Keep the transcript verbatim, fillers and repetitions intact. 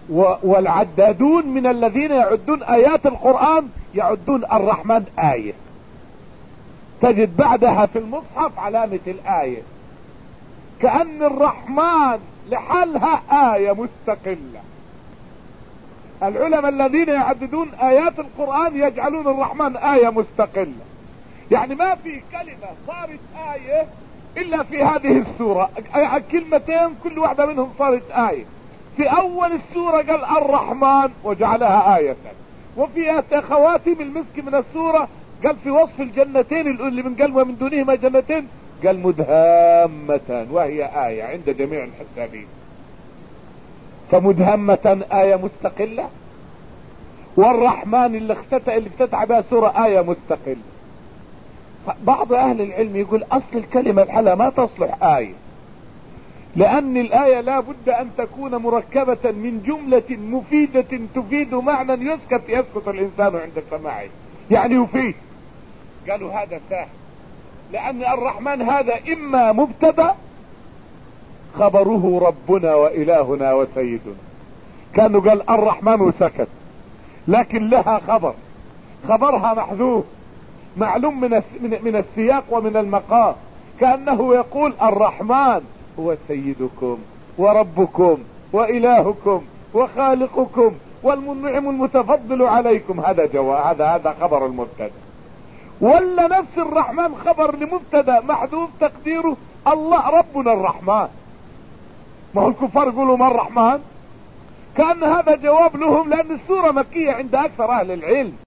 والعدادون من الذين يعدون ايات القرآن يعدون الرحمن آية، تجد بعدها في المصحف علامة الآية، كأن الرحمن لحالها آية مستقلة. العلماء الذين يعددون ايات القرآن يجعلون الرحمن آية مستقلة، يعني ما في كلمة صارت آية الا في هذه السورة، كلمتين كل واحدة منهم صارت آية. في اول السورة قال الرحمن وجعلها آية، وفي خواتم المسك من السورة قال في وصف الجنتين اللي من قال ومن دونهما جنتين قال مدهامة وهي آية عند جميع الحسابين. فمدهمة آية مستقلة، والرحمن اللي اختتع اللي افتتح بها سورة آية مستقلة. بعض اهل العلم يقول اصل الكلمة الحالة ما تصلح آية، لان الآية لا بد ان تكون مركبة من جملة مفيدة تفيد معنى يسكت يسكت الانسان عند سماعه، يعني يفيد. قالوا هذا سهل، لان الرحمن هذا اما مبتدا خبره ربنا وإلهنا وسيدنا، كانوا قال الرحمن وسكت، لكن لها خبر، خبرها محذوف معلوم من من السياق ومن المقام، كأنه يقول الرحمن هو سيدكم وربكم وإلهكم وخالقكم والمنعم المتفضل عليكم. هذا جواب، هذا هذا خبر المبتدا. ولا نفس الرحمن خبر لمبتدا محذوف تقديره الله ربنا الرحمن. ما هو الكفار يقولوا ما الرحمن، كأن هذا جواب لهم، لأن السورة مكية عند أكثر أهل العلم.